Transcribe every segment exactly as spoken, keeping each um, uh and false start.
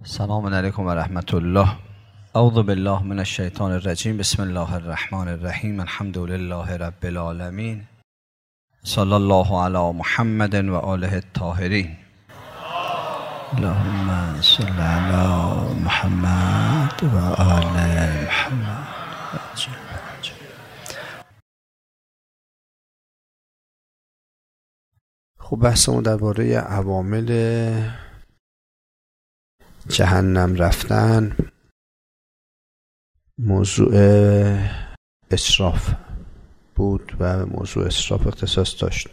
السلام علیکم و رحمت الله. اعوذ بالله من الشیطان الرجیم. بسم الله الرحمن الرحیم. الحمد لله رب العالمین. صلی الله علی محمد و آله الطاهرین. اللهم صل علی محمد و آل محمد. خب بحثمون درباره عوامل جهنم رفتن موضوع اسراف بود و موضوع اسراف اختصاص داشت.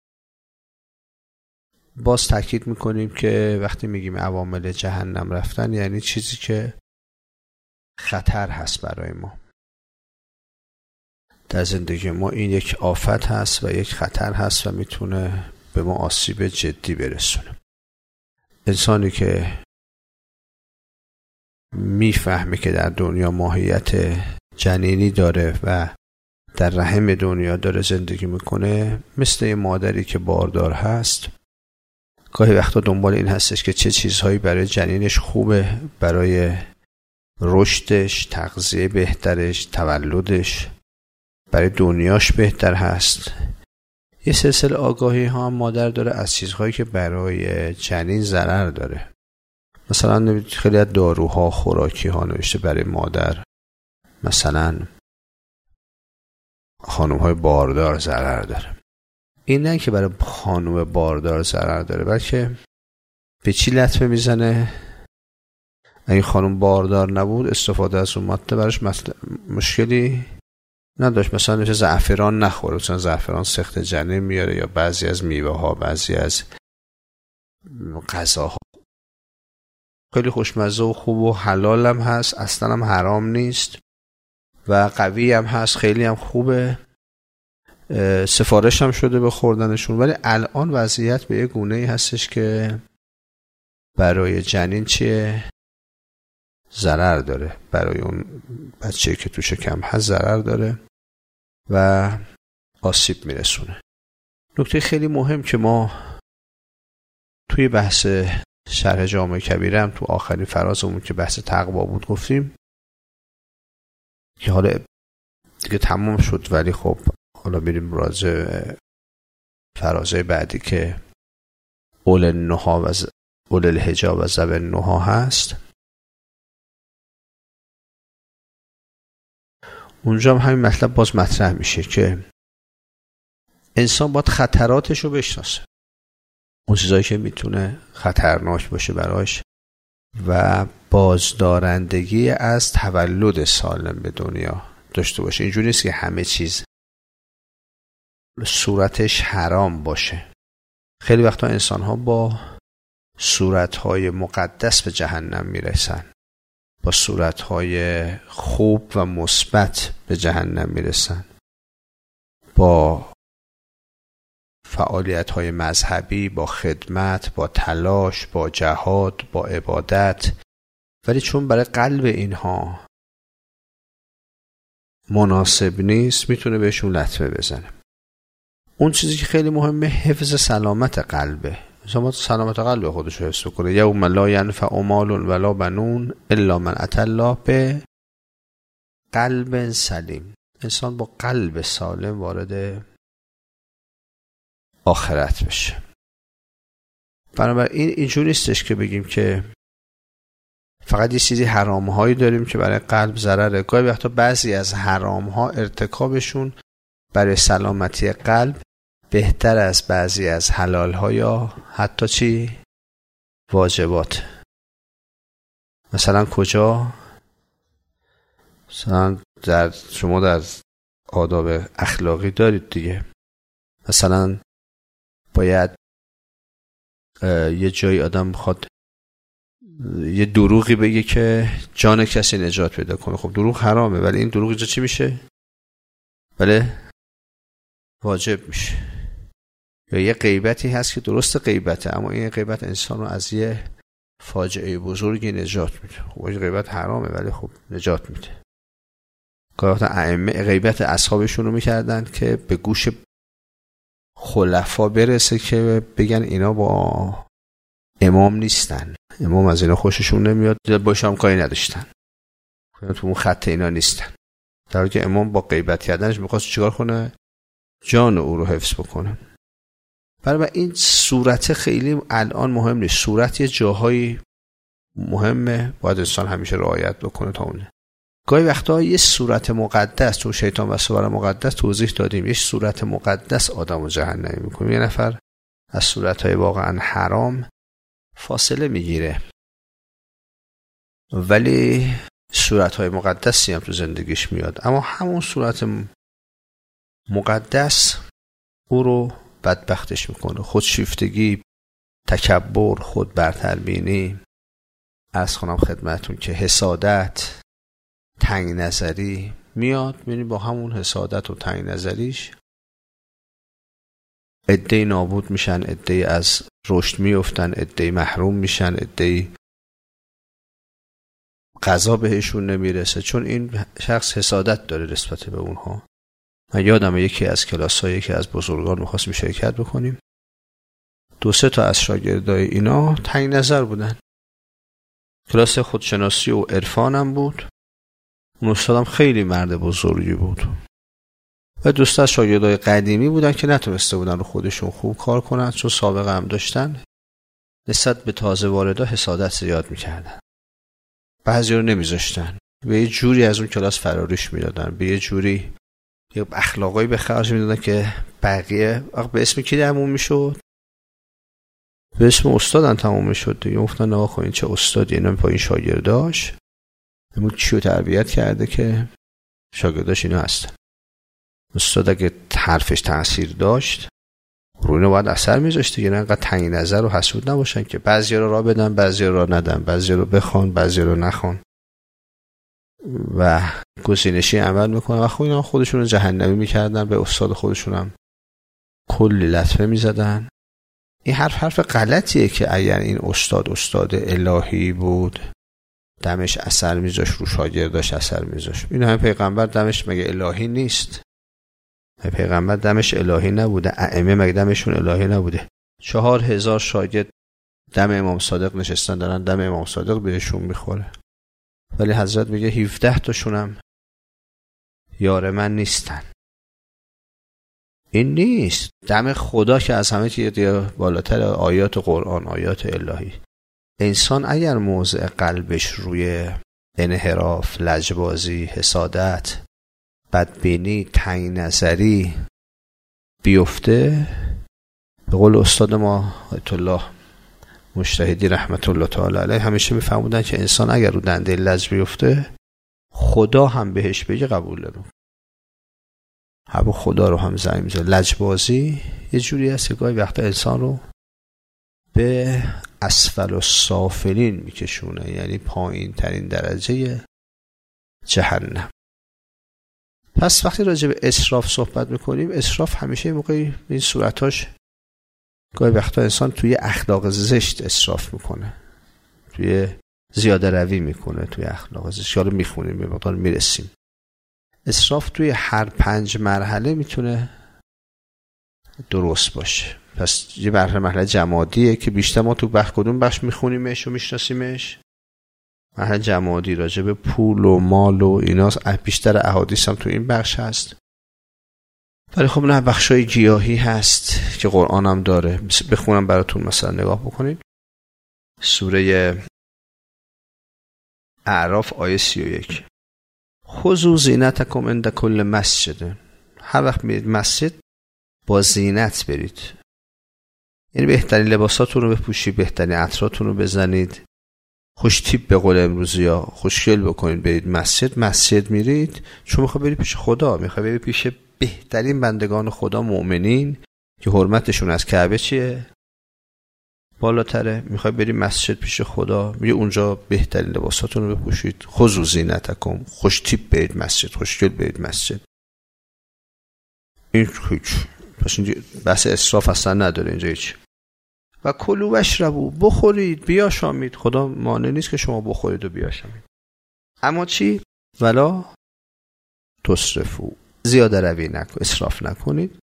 باز تاکید میکنیم که وقتی میگیم عوامل جهنم رفتن یعنی چیزی که خطر هست برای ما در زندگی ما. این یک آفت هست و یک خطر هست و میتونه به ما آسیب جدی برسونه. انسانی که میفهمه که در دنیا ماهیت جنینی داره و در رحم دنیا داره زندگی میکنه، مثل یه مادری که باردار هست، گاهی وقتا دنبال این هستش که چه چیزهایی برای جنینش خوبه، برای رشدش، تغذیه بهترش، تولدش، برای دنیاش بهتر هست. یه سلسله آگاهی ها هم مادر داره از چیزهایی که برای جنین ضرر داره. مثلا خیلی از داروها، خوراکی ها نوشته برای مادر، مثلا خانم های باردار ضرر داره. این نه که برای خانم باردار ضرر داره، بلکه به چی لطمه میزنه؟ اگه خانم باردار نبود استفاده از اون ماده براش مشکلی نداشت. مثلا میشه زعفران نخوره، مثلا زعفران سخت جنین میاره، یا بعضی از میوه ها، بعضی از غذاها خیلی خوشمزه و خوب و حلال هم هست، اصلا هم حرام نیست و قوی هم هست، خیلی هم خوبه، سفارش هم شده به خوردنشون. ولی الان وضعیت به یه گونه‌ای هستش که برای جنین چیه؟ ضرر داره. برای اون بچه‌ای که تو شکم هست ضرر داره و آسیب میرسونه. نکته خیلی مهم که ما توی بحث شرح جامع کبیره هم تو آخرین فرازمون که بحث تقوا بود گفتیم که حالا دیگه تمام شد، ولی خب حالا میریم راجع فرازهای بعدی که اول النها و ز... اول الحجا و ذوی النها هست. اونجا هم همین مطلب باز مطرح میشه که انسان باید خطراتش رو بشناسه، اون چیزایی که میتونه خطرناک باشه براش، و بازدارندگی از تولد سالم به دنیا داشته باشه. اینجوری نیست که همه چیز صورتش حرام باشه. خیلی وقتا انسان ها با صورتهای مقدس به جهنم میرسن، با صورتهای خوب و مثبت به جهنم میرسن، با فعالیت‌های مذهبی، با خدمت، با تلاش، با جهاد، با عبادت، ولی چون برای قلب اینها مناسب نیست میتونه بهشون لطمه بزنه. اون چیزی که خیلی مهمه حفظ سلامت قلبه. مثلا سلامت قلب خودش رو حفظ کنه. یوم لا ینفع مال ولا بنون الا من اتى الله بقلب سلیم. انسان با قلب سالم وارد آخرت بشه. بنابراین اینجور نیستش که بگیم که فقط یه چیزی حرام هایی داریم که برای قلب ضرره. گاهی وقتا بعضی از حرام ها ارتکابشون برای سلامتی قلب بهتر از بعضی از حلال ها یا حتی چی؟ واجبات. مثلا کجا؟ مثلا در شما در آداب اخلاقی دارید دیگه. مثلا باید یه جایی آدم بخواد یه دروغی بگه که جان کسی نجات پیدا کنه. خب دروغ حرامه، ولی این دروغ اینجا چی میشه؟ بله واجب میشه. یا یه غیبتی هست که درست غیبته، اما این غیبت انسان رو از یه فاجعه بزرگی نجات میده. خب این غیبت حرامه ولی خب نجات میده. گاهی وقتا ائمه غیبت اصحابشون رو میکردن که به گوش خلفا برسه که بگن اینا با امام نیستن، امام از اینا خوششون نمیاد، باشه هم کاری نداشتن، تو اون خط اینا نیستن. در حالی که امام با غیبت کردنش میخواست چیکار کنه؟ جان او رو حفظ بکنه. برای این صورت خیلی الان مهم نیست، صورت یه جاهایی مهمه، باید انسان همیشه رعایت بکنه تا اونه. گاهی وقتا یه صورت مقدس، تو شیطان و صور مقدس توضیح دادیم، یه صورت مقدس آدمو جهنمی میکنه. یه نفر از صورتهای واقعا حرام فاصله میگیره، ولی صورتهای مقدسی هم تو زندگیش میاد، اما همون صورت مقدس او رو بدبختش میکنه. خودشیفتگی، تکبر، خود برتربینی، عرض کنم خدمتون که حسادت، تنگ نظری میاد. میبینی با همون حسادت و تنگ نظریش عده‌ای نابود میشن، عده‌ای از رشد میافتن، عده‌ای محروم میشن، عده‌ای قضا بهشون نمیرسه، چون این شخص حسادت داره نسبت به اونها. من یادم یکی از کلاس‌ها یکی از بزرگان می‌خواستیم شرکت بکنیم، دو سه تا از شاگردای اینا تنگ نظر بودن. کلاس خودشناسی و عرفان هم بود. اون استادم خیلی مرد بزرگی بود و دوست از شاگردای قدیمی بودن که نتونسته بودن رو خودشون خوب کار کنن، چون سابقه هم داشتن. نسبت به تازه واردا حسادت زیاد می‌کردن. بعضی رو نمیذاشتن، به یه جوری از اون کلاس فراریش میدادن، به یه جوری یه اخلاقایی به خرج میدادن که بقیه به اسم کی تموم میشد؟ به اسم استادن تموم میشد دیگه. گفتن آقا خب این چه استادی، اینا با این شاگرداش همون چیو تربیت کرده که شاگرداش اینا هستن. استاد اگه حرفش تاثیر داشت روی اینا باید اثر میذاشت دیگه، نه انقدر تنگ نظر و حسود نباشن که بعضی رو راه بدن، بعضی رو راه ندن، بعضی رو بخوان، بعضی رو نخوان و گزینشی عمل میکنن و خب اینا خودشون رو جهنمی میکردن، به استاد خودشون هم کلی لطمه میزدن. این حرف حرف غلطیه که اگر این استاد استاد الهی بود دمش اثر میذاش، رو شاگرداش اثر میذاش. این هم پیغمبر دمش مگه الهی نیست؟ پیغمبر دمش الهی نبوده؟ ائمه مگه دمشون الهی نبوده؟ چهار هزار شاگرد دم امام صادق نشستن دارن دم امام صادق بهشون میخوره، ولی حضرت میگه هفده تاشون هم یار من نیستن. این نیست دم خدا که از همه چیز بالاتر، آیات قرآن، آیات الهی. انسان اگر موضع قلبش روی انحراف، لجبازی، حسادت، بدبینی، تنگ نظری بیفته، به قول استاد ما آیت الله مجتهدی رحمت الله تعالی علیه همیشه میفهمودن که انسان اگر رو دنده لج بیفته خدا هم بهش بگه قبول داره. حب خدا رو هم زنگ میزنه. لجبازی یه جوری هست که گاهی وقتا انسان رو به اسفل السافلین میکشونه، یعنی پایین ترین درجه جهنم. پس وقتی راجع به اسراف صحبت میکنیم، اسراف همیشه موقعی این صورتاش گاهی وقتا انسان توی اخلاق زشت اسراف میکنه، توی زیاده روی میکنه، توی اخلاق زشت. حالا میخونیم به مقدار میرسیم. اسراف توی هر پنج مرحله میتونه درست باشه. پس یه مرحله مرحله جمادیه که بیشتر ما تو بخش کدوم بخش میخونیمش و میشناسیمش؟ مرحله جمادی، راجع به پول و مال و اینا بیشتر احادیث هم تو این بخش هست. ولی خب نه، بخشای گیاهی هست که قرآن هم داره. بخونم براتون، مثلا نگاه بکنید سوره اعراف آیه سی و یک. خذوا زینتکم عند کل مسجد. هر وقت میرید مسجد با زینت برید، یعنی بهترین لباساتون رو بپوشید، بهترین عطراتون رو بزنید، خوش تیپ به قول امروزی ها خوشگل بکنید برید مسجد. مسجد میرید چون میخواد برید پیش خدا، میخواد برید پیش بهترین بندگان خدا، مؤمنین که حرمتشون از کعبه چیه؟ بالاتره. میخواد برید مسجد پیش خدا، میگه اونجا بهترین لباساتون رو بپوشید. خذوا زینتکم، خوش تیپ برید مسجد، خوشگل برید مسجد. این هیچ، پس اینجا بحث اسراف اصلا نداره اینجا هیچ. و کلوا و اشربوا، بخورید بیاشامید. خدا مانع نیست که شما بخورید و بیاشامید، اما چی؟ ولا تسرفوا، زیاده روی نکنید، اسراف نکنید.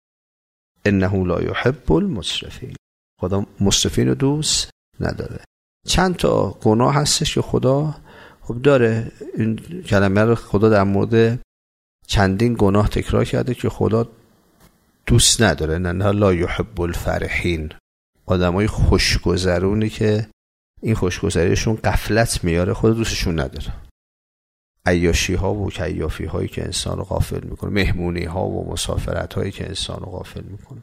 انه لا یحب المسرفین، خدا مسرفین رو دوست نداره. چند تا گناه هستش که خدا خب داره. این کلمه رو خدا در مورد چندین گناه تکرار کرده که خدا دوست نداره. نه لا یحب الفرحین، آدمای خوشگذرونی که این خوشگذریشون غفلت میاره خدا دوستشون نداره. عیاشی ها و کیافی هایی که انسان رو غافل میکنه، مهمونی ها و مسافرت هایی که انسان رو غافل میکنه.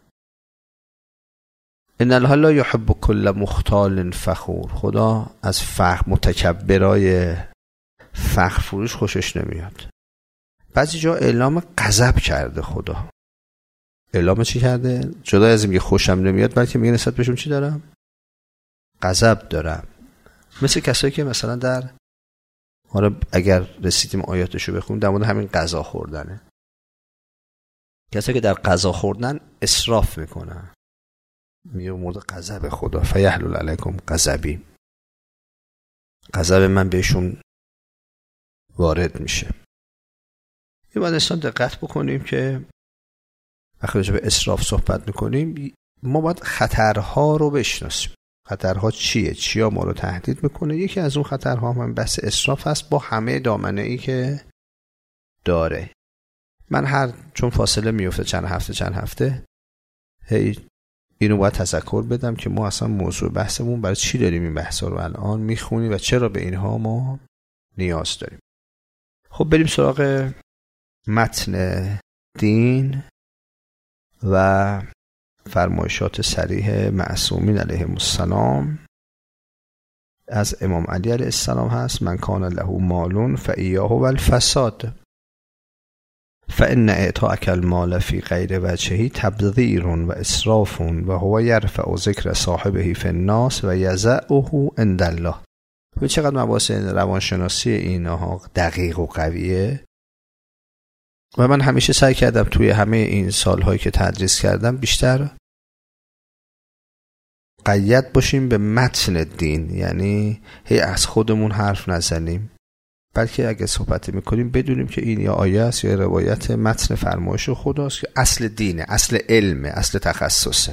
ان الله لا یحب کل مختال فخور، خدا از فخر متکبرای فخر فروش خوشش نمیاد. بعضی جا اعلام غضب کرده خدا. اعلام چی کرده؟ جدا از اینکه خوشم نمیاد بلکه میگه نسبت بهشون چی دارم؟ غضب دارم. مثل کسایی که مثلا در حالا اگر رسیدیم آیاتشو بخونیم در مورد همین غذا خوردنه، کسایی که در غذا خوردن اسراف میکنن، میگه مورد غضب خدا فیحلل علیکم غضبی، غضب من بهشون وارد میشه. این باید انسان دقت بکنیم که وقتی راجع به اسراف صحبت میکنیم ما باید خطرها رو بشناسیم. خطرها چیه؟ چیا ما رو تهدید میکنه؟ یکی از اون خطرها هم بحث اسراف هست با همه دامنه ای که داره. من هر چون فاصله میفته چند هفته چند هفته هی اینو باید تذکر بدم که ما اصلا موضوع بحثمون برای چی داریم این بحثا رو الان میخونیم و چرا به اینها ما نیاز داریم. خب بریم سراغ متن دین و فرمایشات صریح معصومین علیهم السلام. از امام علی علیه السلام هست من کان له مالون فایاه و الفساد فان اعطاءک المال فی غیر وجهه تبذیر و اسراف و هو یرفع ذکر صاحبه فی الناس و یضعه عند الله. ببین چقدر مباحث روانشناسی اینها دقیق و قویه و من همیشه سعی کردم توی همه این سالهایی که تدریس کردم بیشتر قید باشیم به متن دین، یعنی هی از خودمون حرف نزنیم بلکه اگه صحبت میکنیم بدونیم که این یا آیه است یا روایت متن فرمایش خداست که اصل دینه، اصل علمه، اصل تخصصه.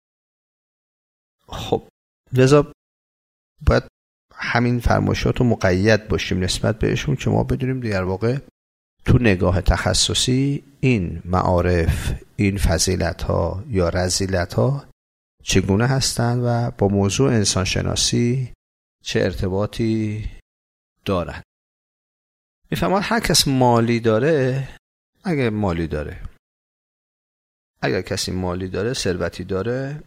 خب لذا باید همین فرمایشات رو مقید باشیم نسبت بهشون که ما بدونیم در واقع تو نگاه تخصصی این معارف، این فضیلت ها یا رذیلت ها چگونه هستند و با موضوع انسان شناسی چه ارتباطی دارند. میفهمد هر کس مالی داره، اگر مالی داره اگر کسی مالی داره، ثروتی داره،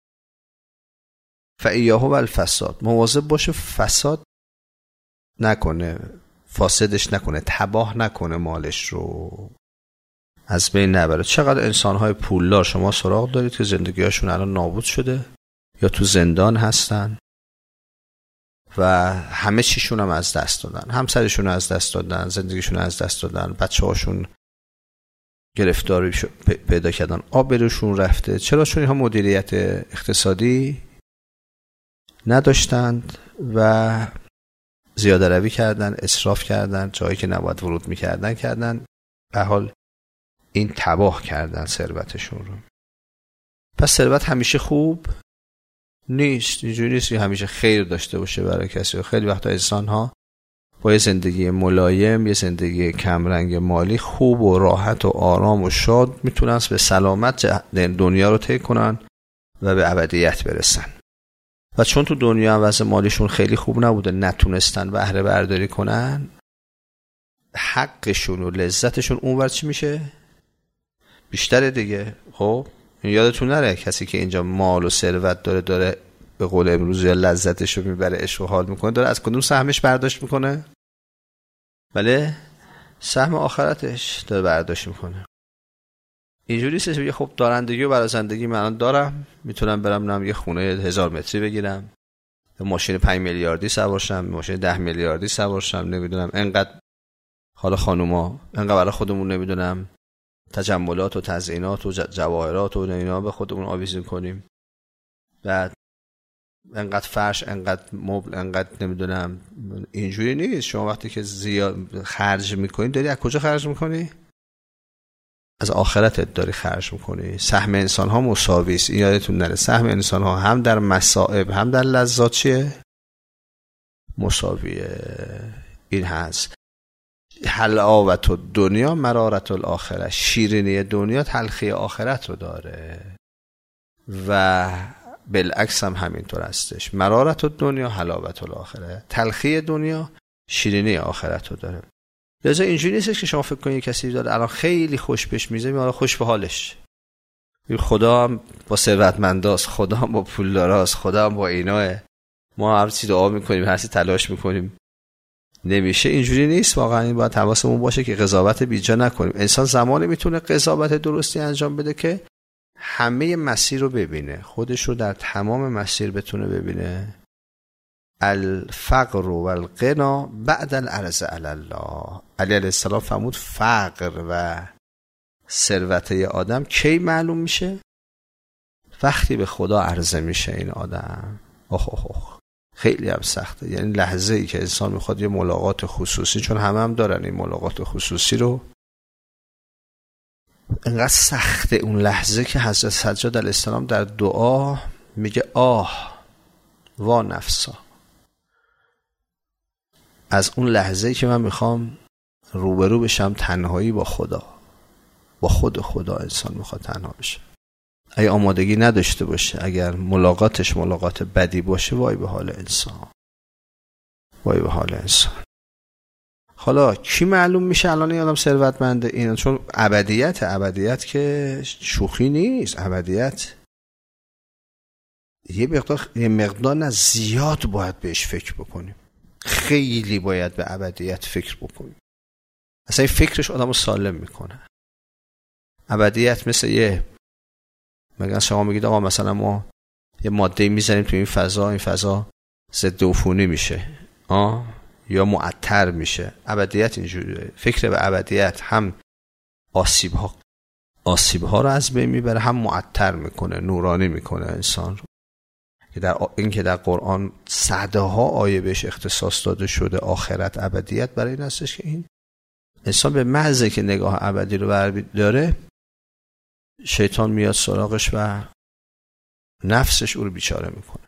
فایاه و الفساد، مواظب باشه فساد نکنه، فاسدش نکنه، تباه نکنه، مالش رو از بین نبره. چقدر انسان‌های پولدار شما سراغ دارید که زندگی‌هاشون الان نابود شده یا تو زندان هستن و همه چیشون هم از دست دادن، همسرشون از دست دادن، زندگیشون از دست دادن، بچه‌هاشون گرفتاری پیدا کردن، آبروشون رفته. چرا؟ چون اینها مدیریت اقتصادی نداشتند و زیاده روی کردن، اسراف کردن، جایی که نباید ورود میکردن کردن، به حال این تباه کردن ثروتشون رو. پس ثروت همیشه خوب نیست، اینجوری نیست که همیشه خیر داشته باشه برای کسی. خیلی وقتا انسان ها با یه زندگی ملایم، یه زندگی کمرنگ مالی خوب و راحت و آرام و شاد میتونن به سلامت دنیا رو طی کنن و به ابدیت برسن. و چون تو دنیا وضع مالیشون خیلی خوب نبوده، نتونستن بهره برداری کنن، حقشون و لذتشون اونور چی میشه؟ بیشتره دیگه. خب یادتون نره کسی که اینجا مال و ثروت داره داره به قول امروز یا لذتش رو میبره، عشق و حال میکنه، داره از کدوم سهمش برداشت میکنه؟ بله، سهم آخرتش داره برداشت میکنه. اینجوری نیست که خب دارندگی و برازندگی من الان دارم، میتونم برم نم یه خونه هزار متری بگیرم، ماشین پنج میلیاردی سوار شم، ماشین ده میلیاردی سوار شم، نمیدونم انقدر حالا خانوما انقدر برای خودمون نمیدونم تجملات و تزیینات و جواهرات و اینا به خودمون آویزون کنیم، بعد انقدر فرش، انقدر مبل، انقدر نمیدونم. اینجوری نیست. شما وقتی که زیاد خرج میکنی داری از کجا خرج میکنی؟ از آخرتت داری خرج میکنی. سهم انسان ها مساوی است، این یادتون نره. سهم انسان ها هم در مصائب هم در لذات چیه؟ مساوی این هست. حلاوت دنیا مرارت الاخره، شیرینی دنیا تلخی آخرت رو داره و بالعکس هم همینطور هستش. مرارت دنیا حلاوت الاخره، تلخی دنیا شیرینی آخرت رو داره. لذا اینجوری نیستش که شما فکر کنید کسی داره الان خیلی خوش بهش میزه الان خوش به حالش، خدا هم با ثروتمنداست، خدا هم با پولداراست، خدا هم با ایناه، ما هر چی دعا میکنیم هر چی تلاش میکنیم نمیشه. اینجوری نیست واقعا. این باید حواسمون باشه که قضاوت بیجا نکنیم. انسان زمانی میتونه قضاوت درستی انجام بده که همه مسیر رو ببینه، خودش رو در تمام مسیر بتونه ببینه. الفقر و الغنا بعد العرض علی الله. علی علیه السلام فرمود فقر و ثروت آدم کی معلوم میشه؟ وقتی به خدا عرضه میشه این آدم. اخ اخ اخ خیلی هم سخته. یعنی لحظه ای که انسان میخواد یه ملاقات خصوصی، چون همه هم دارن این ملاقات خصوصی رو، انقدر سخته اون لحظه که حضرت سجاد علیه السلام در دعا میگه آه وا نفسا، از اون لحظه ای که من میخوام روبرو بشم تنهایی با خدا، با خود خدا انسان میخواد تنها بشه. اگه آمادگی نداشته باشه، اگر ملاقاتش ملاقات بدی باشه، وای به حال انسان، وای به حال انسان. حالا کی معلوم میشه الان این آدم ثروتمنده؟ این چون ابدیت ابدیت که شوخی نیست. ابدیت یه مقدار یه مقدار نه زیاد باید بهش فکر بکنیم. خیلی باید به ابدیت فکر بکنیم. اصلا این فکرش آدمو سالم میکنه. ابدیت مثل یه مگه شما میگید آقا مثلا ما یه ماده میزنیم تو این فضا، این فضا ضد عفونی میشه آه یا معطر میشه. ابدیت اینجوریه. فکر به ابدیت هم آسیب ها آسیب ها رو از بین میبره، هم معطر میکنه، نورانی میکنه انسان رو. که در این که در قرآن صدها آیه بهش اختصاص داده شده آخرت ابدیت، برای این هستش که این انسان به محض که نگاه ابدی رو بر داره، شیطان میاد سراغش و نفسش او رو بیچاره میکنه.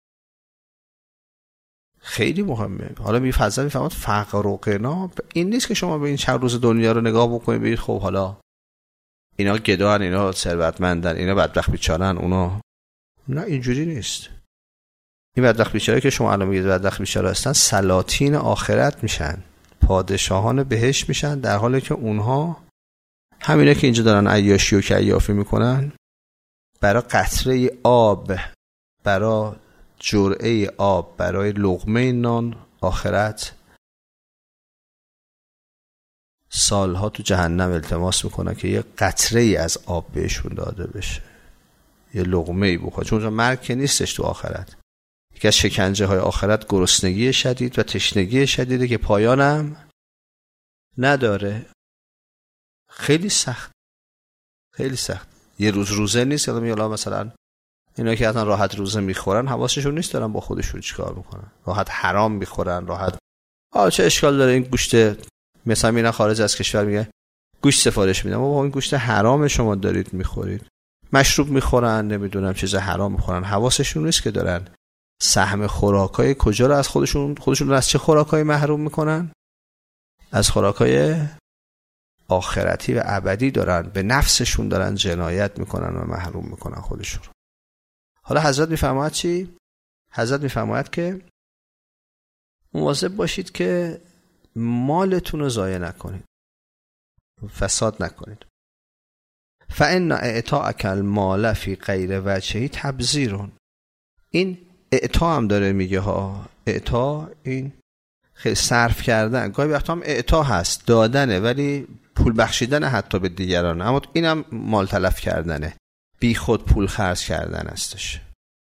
خیلی مهمه. حالا می فضل میفهمد فقر و غنا این نیست که شما به این چند روز دنیا رو نگاه بکنید بگید خب حالا اینا گدان، اینا ثروتمندن، اینا بدبخت بیچارن، اونا نه، اینجوری نیست. این بدبخت بیچاره که شما الان میگید بدبخت بیچاره هستن، سلاطین آخرت میشن، پادشاهان بهشت میشن، در حالی که اونها همینه که اینجا دارن عیاشی و کیافی میکنن، برای قطره آب، برای جرعه آب، برای لقمه نان آخرت سالها تو جهنم التماس میکنن که یه قطره ای از آب بهشون داده بشه، یه لقمه ای بخواد. چون مرگ که نیستش تو آخرت. یکی از شکنجه های آخرت گرسنگی شدید و تشنگی شدیده که پایانم نداره. خیلی سخت، خیلی سخت. یه روز روزه نیست. یادم میاد مثلا اینا که اصلا راحت روزه میخورن حواسشون نیست دارن با خودشون چیکار میکنن، راحت حرام میخورن، راحت آ چه اشکال داره این گوشت، مثلا میرن خارج از کشور میگه گوشت سفارش میدم، بابا این گوشت حرام شما دارید میخورید. مشروب میخورن، نمیدونم چیز حرام میخورن، حواسشون نیست که دارن سهم خوراکای کجا رو از خودشون خودشون رو از چه خوراکای محروم میکنن؟ از خوراکای آخرتی و ابدی دارن، به نفسشون دارن جنایت میکنن و محروم میکنن خودشون. حالا حضرت میفرماید چی؟ حضرت میفرماید که مواظب باشید که مالتون رو ضایع نکنید، فساد نکنید. فإن اعطاءک المال فی غیر وجهه تبذیر. این اعطا هم داره میگه ها، اعطا این خیلی صرف کردن، گاهی وقتا هم اعطا هست، دادنه، ولی پول بخشیدن حتی به دیگران، اما اینم مال تلف کردنه، بی خود پول خرج کردن هستش.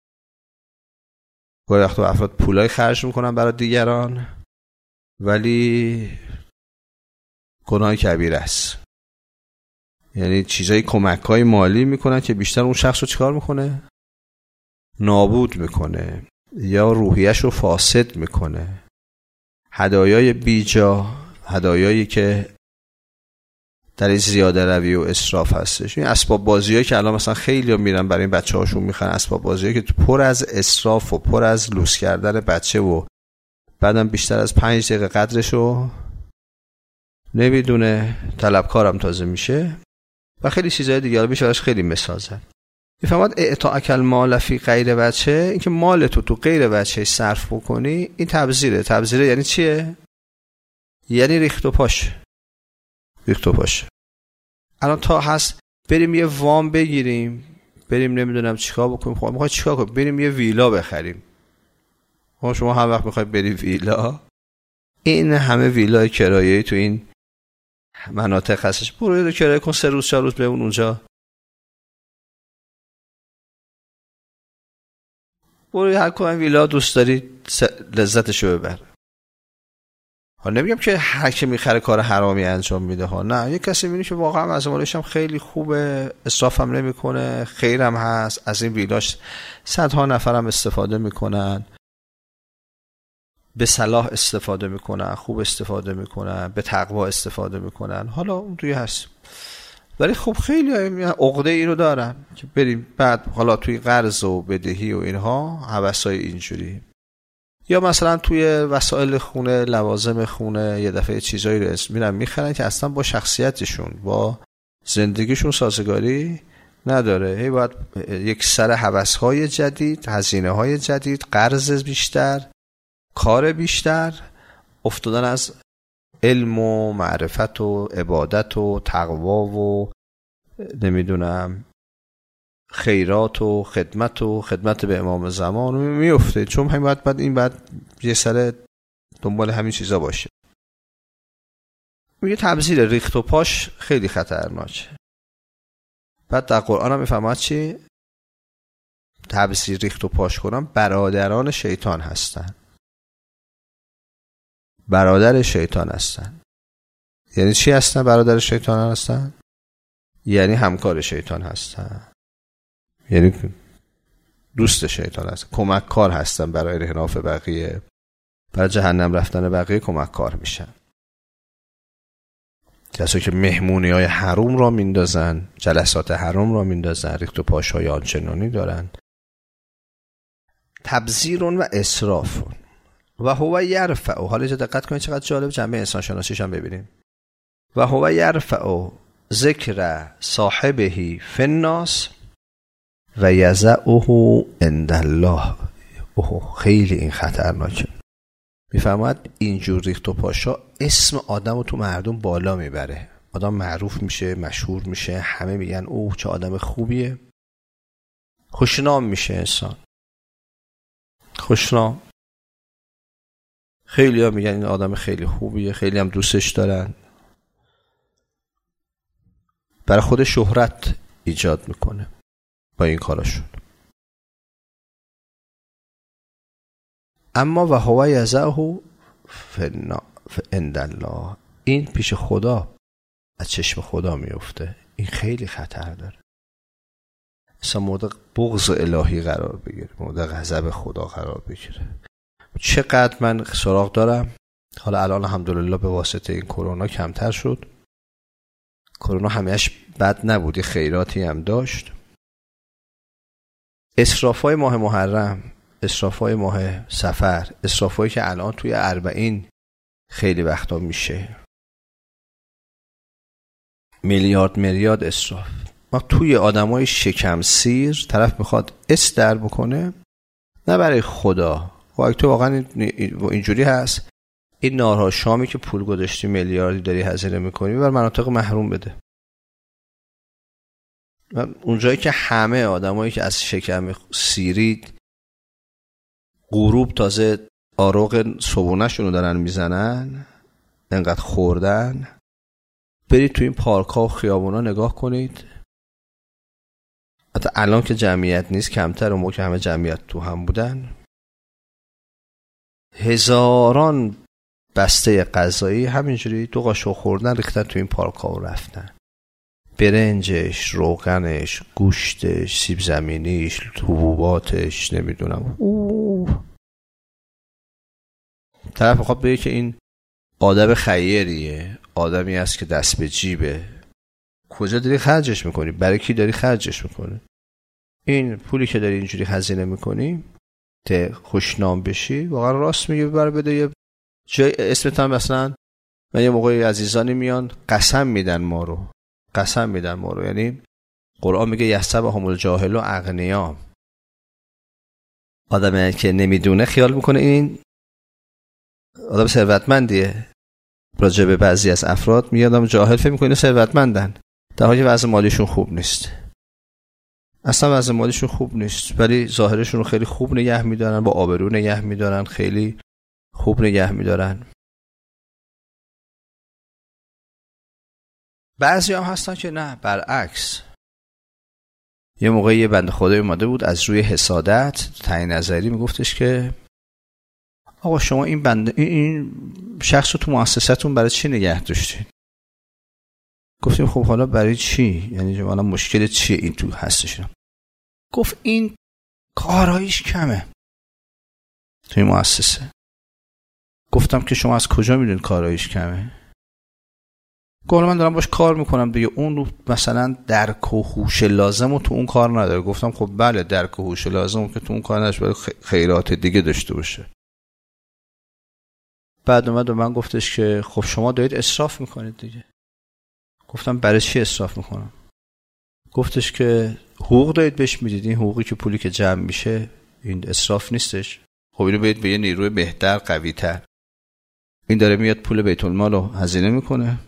گاهی وقتا افراد پولای خرج میکنن برای دیگران ولی گناه کبیره است. یعنی چیزای کمک‌های مالی میکنن که بیشتر اون شخص رو چیکار میکنه؟ نابود میکنه یا روحیش رو فاسد میکنه. هدایای بیجا، هدایایی که در این زیاده روی و اسراف هستش. این اسباب بازیایی که الان مثلا خیلی میرن برای این بچه‌هاشون میخرن، اسباب بازیایی که پر از اسراف و پر از لوس کردن بچه و بعدم بیشتر از پنج دقیقه قدرشو نمیدونه، طلبکارم تازه میشه و خیلی چیزای دیگه. میشه براش خیلی مثال زد. میفهمد اعطاء المال فی غیر وجهه، این که مال تو تو غیر وجهه صرف بکنی، این تبذیره. تبذیره یعنی چیه؟ یعنی ریخت و پاش. ریخت و پاش. الان تا هست بریم یه وام بگیریم، بریم نمیدونم چیکار بکنیم. خب میخوای چیکار کنیم؟ بریم یه ویلا بخریم. خب شما هر وقت میخوای بری ویلا، این همه ویلای کرایه‌ای تو این مناطق هستش، برو یه کرایه کن، سه روز چهار روز بمون اونجا، برو هر کدوم ویلا دوست داری لذتشو ببر. ها نمیگم که هر کی میخره کار حرامی انجام میده ها، نه، یه کسی میبینی که واقعا از مالش هم خیلی خوبه، اسراف هم نمیکنه، خیرم هست، از این ویلاش صدها نفرم استفاده میکنن، به صلاح استفاده میکنن، خوب استفاده میکنن، به تقوا استفاده میکنن. حالا اون توی هست، ولی خب خیلی عقده اینو دارن که بریم بعد حالا توی قرض و بدهی و اینها هوسای اینجوری، یا مثلا توی وسایل خونه، لوازم خونه، یه دفعه چیزایی رو میرن میخرن که اصلا با شخصیتشون، با زندگیشون سازگاری نداره. هی باید یک سر هوس‌های جدید، هزینه‌های جدید، قرض بیشتر، کار بیشتر، افتادن از علم و معرفت و عبادت و تقوا و نمیدونم خیرات و خدمت و خدمت به امام زمان میفته، چون همین باید بعد این بعد یه سر دنبال همین چیزا باشه. میگه تبذیر ریخت و پاش خیلی خطرناکه. بعد در قرآن هم میفهمد چی؟ تبذیر ریخت و پاش کنن برادران شیطان هستن. برادر شیطان هستن. یعنی چی هستن برادر شیطان هستن؟ یعنی همکار شیطان هستن، یعنی دوست شیطان هستن، کمک کار هستن برای انحراف بقیه، برای جهنم رفتن بقیه کمک کار میشن. کسایی که مهمونی های حروم را میندازن، جلسات حروم را میندازن، ریخت و پاش های آنچنانی دارن. تبذیرون و اسرافون و هو یرفع. حالا اینجا دقت کنید چقدر جالب، جنبه انسان شناسیش هم ببینیم. و هو یرفع ذکر صاحبه فی الناس و یضعه عند الله. اوه خیلی این خطرناکه. میفهمد اینجور ریخت و پاشا اسم آدم رو تو مردم بالا میبره، آدم معروف میشه، مشهور میشه، همه میگن اوه چه آدم خوبیه، خوشنام میشه انسان، خوشنام. خیلی ها میگن این آدم خیلی خوبیه، خیلی هم دوستش دارن، برای خود شهرت ایجاد میکنه با این کاراشون. اما و هو یضعه عند الله، این پیش خدا، از چشم خدا میفته. این خیلی خطر داره، اصلا مورد بغض الهی قرار بگیره، مورد غضب خدا قرار بگیره. چقدر من سراغ دارم، حالا الان الحمدلله به واسطه این کرونا کمتر شد، کرونا همهش بد نبود، یه خیراتی هم داشت. اسرافای ماه محرم، اسرافای ماه سفر، اسرافایی که الان توی اربعین خیلی وقتا میشه، میلیارد میلیارد اسراف. ما توی آدمای شکم سیر طرف میخواد اس در بکنه، نه برای خدا. خب تو واقعا اینجوری هست، این نارها شامی که پول گذاشتی میلیاردی داری هزینه میکنی، بر مناطق محروم بده. اونجایی که همه آدمایی که از شکم سیرید غروب تازه آروغ صبونه‌شون رو دارن میزنن، انقدر خوردن، برید تو این پارک ها و خیابونا نگاه کنید. حتی الان که جمعیت نیست کمتر، اون موقع که همه جمعیت تو هم بودن، هزاران بسته غذایی همینجوری دو قاشق خوردن ریختن تو این پارک ها و رفتن. برنجش، روغنش، گوشتش، سیب زمینیش، حبوباتش، نمیدونم. اوه طرف میخواد بگه که این آدم خیریه، آدمی است که دست به جیبه. کجا داری خرجش میکنی؟ برای کی داری خرجش میکنی؟ این پولی که داری اینجوری هزینه میکنی خوشنام بشی، واقعا راست میگه. ببر بده یه جای اسمت هم مثلا، من یه موقعی عزیزانی میان قسم میدن ما رو، قسم میدن ما رو، یعنی قرآن میگه یحسبهم الجاهل و اغنیا. آدمی که نمیدونه خیال میکنه این آدم ثروتمندیه. راجع به بعضی از افراد میاد آدم جاهل فکر میکنه ثروتمندن، در حالی که وضع مالیشون خوب نیست. اصلا وضع مالیشون خوب نیست، ولی ظاهرشون رو خیلی خوب نگه میدارن، با آبرو نگه میدارن، خیلی خوب نگه میدارن. بعضی هم هستن که نه، برعکس. یه موقعی یه بنده خدای اومده بود از روی حسادت تعیین نظری میگفتش که آقا شما این بنده این شخص رو تو مؤسستون برای چی نگه داشتین؟ گفتیم خب حالا برای چی؟ یعنی حالا مشکل چیه این تو هستش؟ گفت این کاراییش کمه توی مؤسسه. گفتم که شما از کجا میدونید کاراییش کمه؟ گفت من دارم باش کار میکنم دیگه، اون مثلا درک و هوش لازم رو تو اون کار نداره. گفتم خب بله، درک و هوش لازم رو که تو اون کار نداشت، باید خیرات دیگه داشته باشه. بعد اومد و من گفتش که خب شما دارید اسراف میکنید دیگه. گفتم برای چی اسراف میکنم؟ گفتش که حقوق دارید بهش میدید، این حقوقی که پولی که جمع میشه این اسراف نیستش؟ خب اینو بدید به یه نیروی بهتر قوی تر. این داره میاد پول بیت المال رو هزینه میکنه.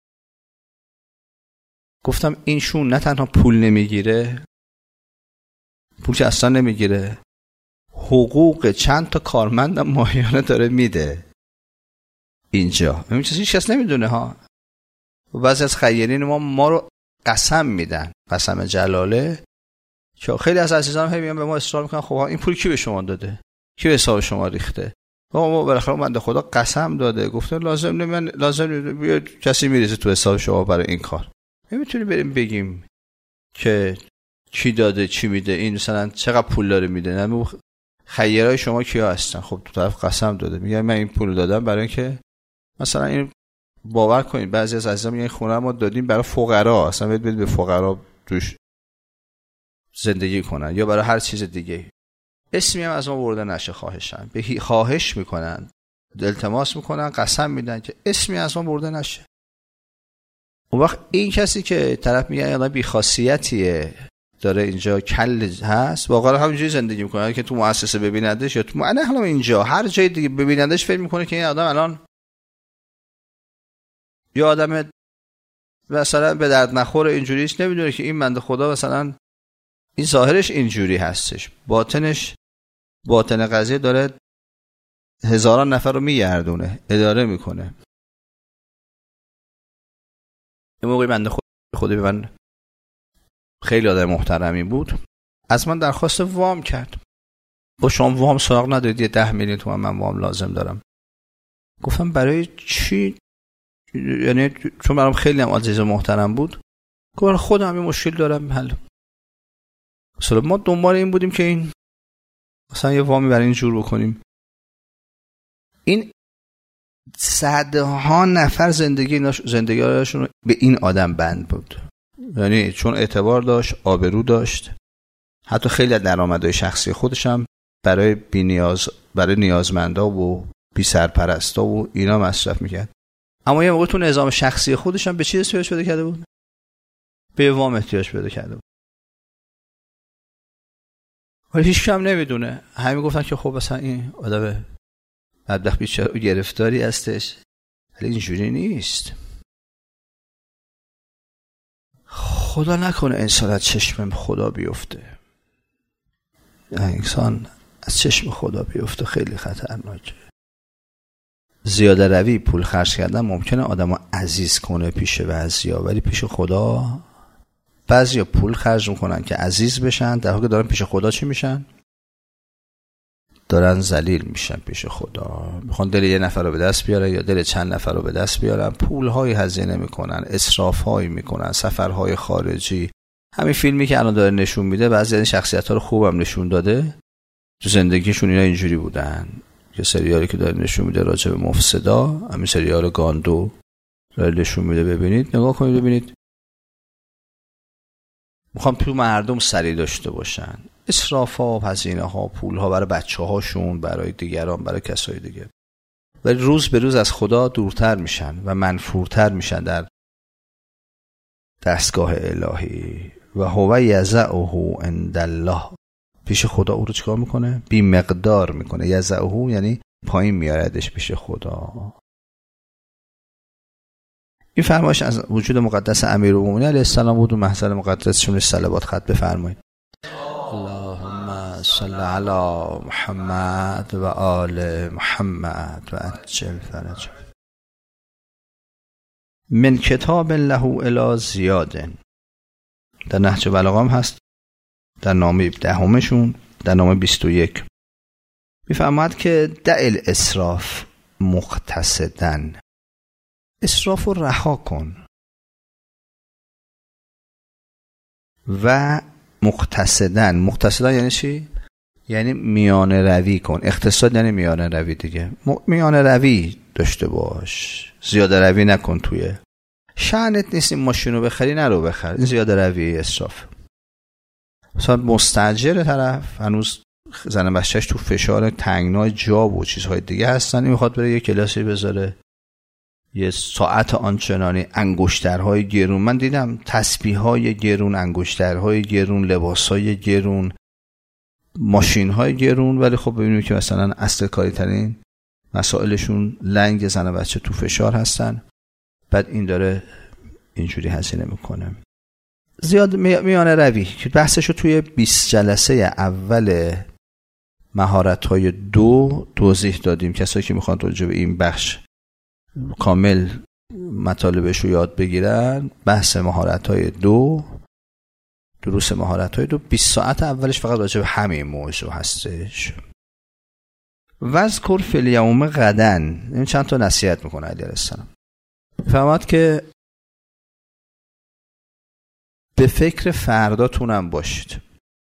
گفتم این شون نه تنها پول نمیگیره، پول که اصلا نمیگیره، حقوق چند تا کارمندم ماهیانه داره میده اینجا. همین چیزی هیچ کس نمیدونه ها. و بعضی از خیرین ما ما رو قسم میدن، قسم جلاله، که خیلی از عزیزان هم میگن به ما اصرار میکنن خب این پول کی به شما داده؟ کی به حساب شما ریخته؟ ما بالاخره بنده خدا قسم داده، گفته لازم نه، من لازم بیاد کسی میریزه تو حساب شما برای این کار. نمیتونیم بریم بگیم که کی داده چی میده، این مثلا چقدر پول داره میده. نه خیرای شما کیا هستن؟ خب تو طرف قسم داده، میگه من این پول دادم برای اینکه مثلا این، باور کنید بعضی از عزیزان میگن خونه ما دادیم برای فقرا، اصلا بدید بدید به فقرا توش زندگی کنن، یا برای هر چیز دیگه. اسمی هم از ما برده نشه. خواهشن به خواهش میکنن، التماس میکنن، قسم میدن که اسمی از ما برده نشه. اون وقت این کسی که طرف میگه الان بی خاصیتیه، داره اینجا کل هست، واقعا همینجوری زندگی میکنه که تو مؤسسه ببیندش، یا تو نه حالا اینجا هر جای دیگه ببیندش فکر میکنه که این آدم الان یا آدم مثلا به درد نخور اینجوریش، نمیدونه که این بنده خدا مثلا این ظاهرش اینجوری هستش، باطنش باطن قضیه داره هزاران نفر رو میگردونه، اداره میکنه. یه موقعی بنده خدا به من خیلی آدم محترمی بود، از من درخواست وام کرد. با شما وام سراغ ندارید؟ یه ده میلیون تومان من وام لازم دارم. گفتم برای چی؟ یعنی چون برام خیلی هم عزیز و محترم بود. گفتم خودم یه مشکل دارم حل. مثلا ما دنبال این بودیم که این مثلا یه وامی برای این جور بکنیم. این صدها نفر زندگی زندگیشون به این آدم بند بود، یعنی چون اعتبار داشت، آبرو داشت، حتی خیلی از درآمدهای شخصی خودش هم برای بی نیاز برای نیازمندا و بی سرپرستا و اینا مصرف میکرد. اما یه موقع تو نظام شخصی خودش هم به چی احتیاج پیدا کرده بود؟ به وام احتیاج پیدا کرده بود. ولی هیچ کم نمیدونه. همین گفتن که خب مثلا این آدم بدبخت بیچاره گرفتاری هستش، ولی اینجوری نیست. خدا نکنه انسان از چشم خدا بیفته. انسان از چشم خدا بیفته خیلی خطرناکه. زیاده روی پول خرج کردن ممکنه آدمو عزیز کنه پیش بعضیا، ولی پیش خدا بعضیا پول خرج میکنن که عزیز بشن، در حالی که دارن پیش خدا چی میشن؟ دارن ذلیل میشن پیش خدا. میخوان دل یه نفر رو به دست بیارن یا دل چند نفر رو به دست بیارن، پولهای هزینه میکنن، اسرافهایی میکنن، سفرهای خارجی. همین فیلمی که الان داره نشون میده بعضی از شخصیت‌ها رو خوبم نشون داده، تو زندگیشون اینا اینجوری بودن. یه سریالی که داره نشون میده راجع به مفسدا، همین سریال گاندو داره نشون میده، ببینید، نگاه کنید ببینید. میخوام تو مردم سری داشته باشن، اسراف ها، هزینه ها، پول ها برای بچه هاشون، برای دیگران، برای کسای دیگه، ولی روز به روز از خدا دورتر میشن و منفورتر میشن در دستگاه الهی. و هو یزعه عند الله، پیش خدا او رو چیکار میکنه؟ بی مقدار میکنه. یزعه یعنی پایین میاردش پیش خدا. این فرمایش از وجود مقدس امیرالمومنین علیه السلام بود و محضر مقدسشون صلوات خط بفرمایید. اللهم صل علی محمد و آل محمد و عجل فرجه. من کتاب له الی زیاد، در نهج بلاغه هم هست، در نامه دهمشون، در نامه بیست و یک میفرماد که دع الاسراف مقتصدن، اسراف رو رها کن و مقتصدن. مقتصدن یعنی چی؟ یعنی میانه روی کن. اقتصاد یعنی میانه روی دیگه. میانه روی داشته باش، زیاده روی نکن. توی شأنت نیست این ماشینو بخری، نرو بخر. این زیاده روی اسراف. مثلا مستاجر طرف هنوز زن بچه‌ش تو فشار تنگنای جا و چیزهای دیگه هستن، این میخواد بره یه کلاسی بذاره، یه ساعت آنچنانی، انگشترهای گرون. من دیدم تسبیح‌های گرون، انگشترهای گرون، لباسهای گرون، ماشین‌های گرون، ولی خب ببینیم که مثلا اصل کاری ترین مسائلشون لنگ زن بچه تو فشار هستن. بعد این داره اینجوری هزینه میکنه. زیاد میانه روی که بحثشو توی بیست جلسه اول مهارت‌های دو توضیح دادیم. کسایی که میخوان راجع به این بخش کامل مطالبش رو یاد بگیرن، بحث مهارت‌های دو، دروس مهارت‌های دو، بیست ساعت اولش فقط راجع به همین موضوع هستش. وذکر فی الیوم غدا، این چند تا نصیحت میکنه علیه السلام. فهمت که به فکر فرداتونم باشید.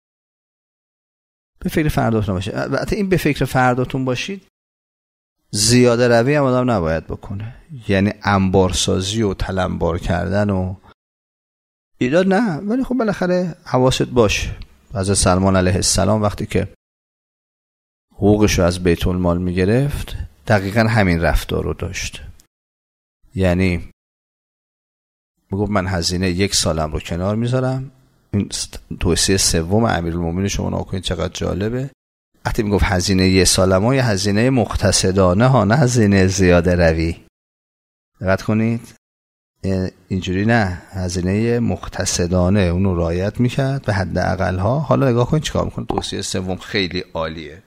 به فکر فرداتون باشید. البته این به فکر فرداتون باشید زیاده روی هم آدم نباید بکنه، یعنی انبارسازی و تلمبار کردن و ایداد نه، ولی خب بالاخره حواست باشه. حضرت سلمان علیه السلام وقتی که حقوقش رو از بیت المال میگرفت دقیقا همین رفتار رو داشت، یعنی میگفت من هزینه یک سالم رو کنار میذارم. این توصیه سوم امیرالمومنین شما نکنید چقدر جالبه. وقتی میگفت هزینه یک سالم ها، یه هزینه مقتصدانه ها، نه هزینه زیاده روی. دقت کنید اینجوری نه، هزینه مقتصدانه اونو رعایت میکرد به حد اقل ها. حالا نگاه کنید چیکار میکنه. توصیه سوم خیلی عالیه.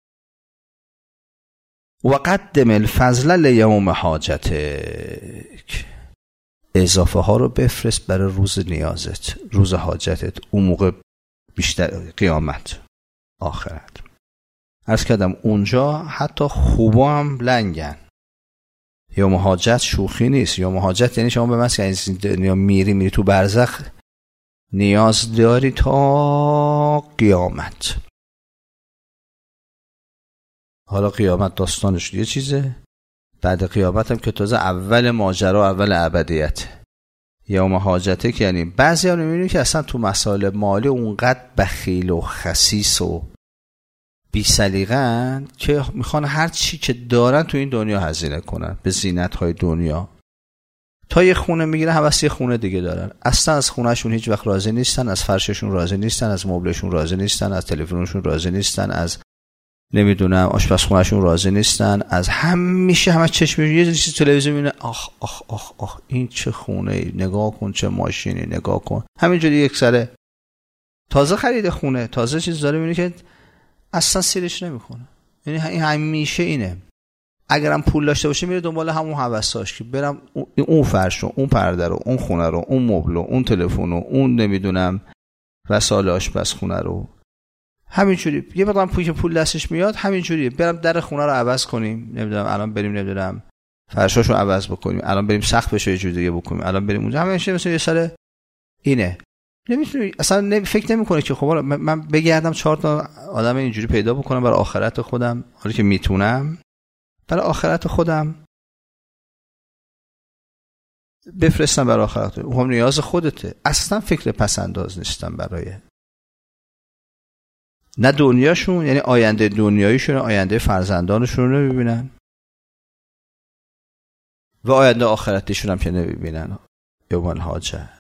و قدم الفضل لیوم حاجتک، اضافه ها رو بفرست برای روز نیازت، روز حاجتت، اون موقع بیشتر قیامت آخرت. عرض کردم اونجا حتی خوبا هم لنگن. یوم حاجت شوخی نیست. یوم حاجت یعنی شما به مسکن این دنیا میری میری تو برزخ نیاز داری تا قیامت. حالا قیامت داستانش یه چیزه، بعد قیامت هم که تازه اول ماجرا، اول ابدیت. یوم حاجته که یعنی بعضی ها میبینید که اصلا تو مسائل مالی اونقدر بخیل و خسیس و بی سلیقه‌اند که میخوان هر چی که دارن تو این دنیا هزینه کنن به زینت‌های دنیا. تا یه خونه میگیرن هوس یه خونه دیگه دارن. اصلا از خونهشون هیچ وقت راضی نیستن، از فرششون راضی نیستن، از مبلشون راضی نیستن، از تلفنشون راضی نیستن، از نمیدونم آشپزخونهشون راضی نیستن، از همیشه همه چشم یه چیز تلویزیون میبینه. آخ آخ آخ آخ این چه خونه ای، نگاه کن چه ماشینی، نگاه کن. همینجوری یک سره تازه خرید خونه، تازه چیز داره میبینه که اصلا سیرش نمیکنه. یعنی این همیشه اینه. اگرم پول داشته باشه میره دنبال همون هوساش که برم اون فرش رو، اون پرده رو، اون خونه رو، اون مبل رو، اون تلفن رو، اون نمیدونم وسایل آشپزخونه رو. همینجوری یه وقت پول پول دستش میاد همینجوری برم در خونه رو عوض کنیم، نمیدونم الان بریم نمیدونم فرشاشو عوض بکنیم، الان بریم سقفش رو یه جور دیگه بکنیم، الان بریم اونجا. همیشه مثلا یه سال اینه. نمیتونی اصلا نمی... فکر نمیکنه که خب من بگردم چهار تا آدم اینجوری پیدا بکنم برای آخرت خودم، حالا که میتونم برای آخرت خودم بفرستم برای آخرت. اون هم نیاز خودته. اصلا فکر پس انداز نیستم برای نه دنیاشون، یعنی آینده دنیاییشون، آینده فرزندانشون رو نمیبینن و آینده آخرتیشون هم که نمیبینن. یوم الحاجه.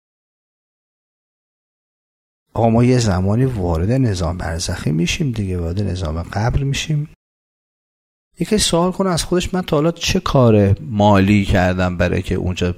آقا ما یه زمانی وارد نظام برزخی میشیم دیگه، وارد نظام قبر میشیم. یکی سوال کنه از خودش من تا حالا چه کار مالی کردم برای که اونجا،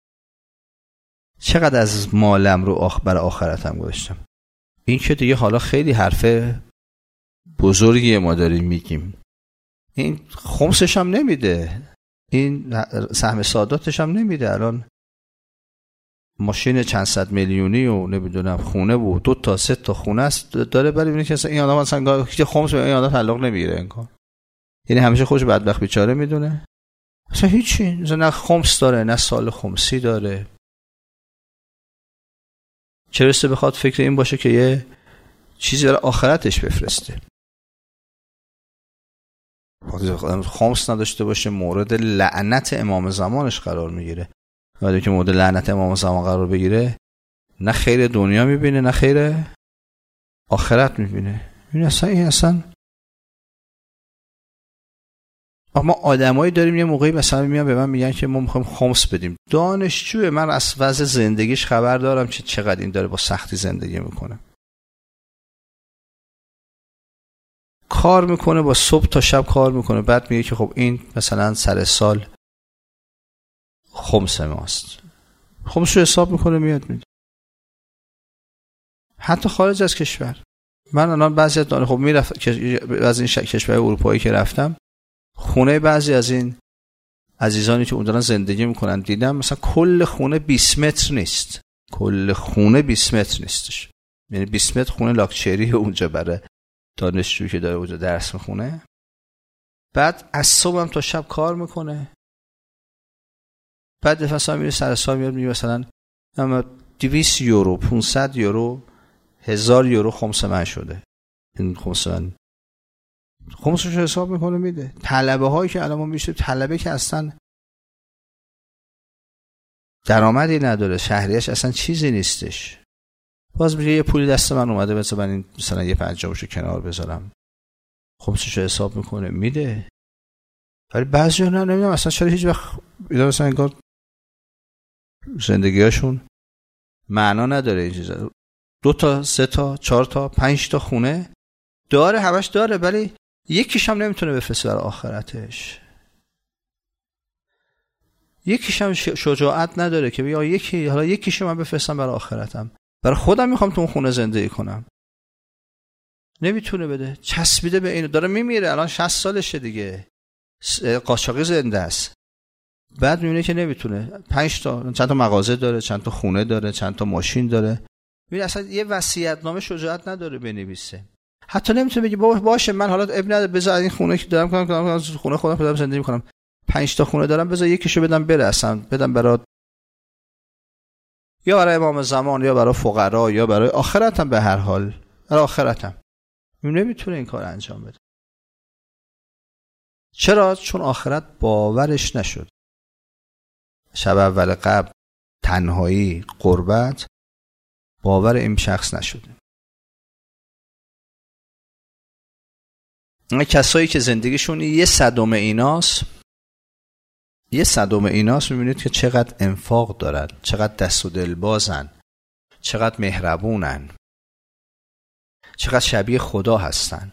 چقدر از مالم رو آخ برای آخرتم گذاشتم. این که دیگه حالا خیلی حرفه بزرگی ما داریم میگیم. این خمسش هم نمیده، این سهم ساداتش هم نمیده. الان ماشین چند صد میلیونی و نمیدونم خونه و دو تا سه تا خونه است داره، برای ببینید که این آدم اصلا که خمس به این آدم تعلق نمیگیره انگار. یعنی همیشه خودش بدبخت بیچاره میدونه، اصلا هیچی، نه خمس داره نه سال خمسی داره. چه برسه بخواد فکر این باشه که یه چیزی برای آخرتش بفرسته. خمس نداشته باشه مورد لعنت امام زمانش قرار میگیره. ولی که مورد لعنت امام زمان قرار بگیره، نه خیر دنیا میبینه نه خیر آخرت میبینه. این اصلا این اصلا ما آدمایی داریم یه موقعی مثلا میان به من میگن که ما میخوایم خمس بدیم. دانشجوه، من از وضع زندگیش خبر دارم که چقدر این داره با سختی زندگی میکنه. کار میکنه با صبح تا شب کار میکنه، بعد میگه که خب این مثلا سر سال خمس ماست. خمس رو حساب میکنه میاد میده. حتی خارج از کشور. من الان بعضی از دانه خب میرفت از این کشور اروپایی که رفتم، خونه بعضی از این عزیزانی که اون دارن زندگی میکنن دیدم مثلا کل خونه بیست متر نیست. کل خونه بیست متر نیستش. یعنی بیست متر خونه لاکچری اونجا برای دانشجویی که داره اونجا درس میخونه. بعد از صبح هم تا شب کار میکنه. بعد مثلا میره سر سال میاد میگه مثلا دویست یورو، پانصد یورو، هزار یورو خمس من شده. این خمس من خمسش رو حساب میکنه میده. طلبه هایی که الان ما میشه، طلبه که اصلا درآمدی نداره، شهریش اصلا چیزی نیستش، باز میگه یه پولی دست من اومده مثلا من این مثلا یه پنجاهشو کنار بذارم، خمسش رو حساب میکنه میده. ولی بعضیا نه، نمیدونم اصلا چرا هیچ وقت اینا مثلا انگار زندگیاشون معنا نداره. این چیزا دو تا سه تا چهار تا پنج تا خونه داره، همش داره، ولی یکیش هم نمیتونه بفرسته برای آخرتش. یکیش هم شجاعت نداره که بیا یکی حالا یکیشو من بفرستم برای آخرتم، برای خودم میخوام تو اون خونه زندگی کنم. نمیتونه بده، چسبیده به اینو، داره میمیره. الان شصت سالشه دیگه، قاچاقی زنده است. بعد میبینه که نمیتونه. پنج تا چند تا مغازه داره، چند تا خونه داره، چند تا ماشین داره. ببین اصلا یه وصیت‌نامه شجاعت نداره بنویسه. حتی نمیتونه بگه بابا باشه من حالا اب نداره بذار این خونه که دارم کنم خونه خودم خودم زندگی میکنم، پنج تا خونه دارم بذار یکیشو بدم بره، اصلا بدم برای یا برای امام زمان یا برای فقرا یا برای آخرتم، به هر حال برای آخرتم. نمیتونه این کار انجام بده. چرا؟ چون آخرت باورش نشد. شب اول قبل، تنهایی، غربت، باور این شخص نشده. این کسایی که زندگیشون یه صدم ایناست، یه صدم ایناست، میبینید که چقدر انفاق دارن، چقدر دست و دل بازن، چقدر مهربونن، چقدر شبیه خدا هستن،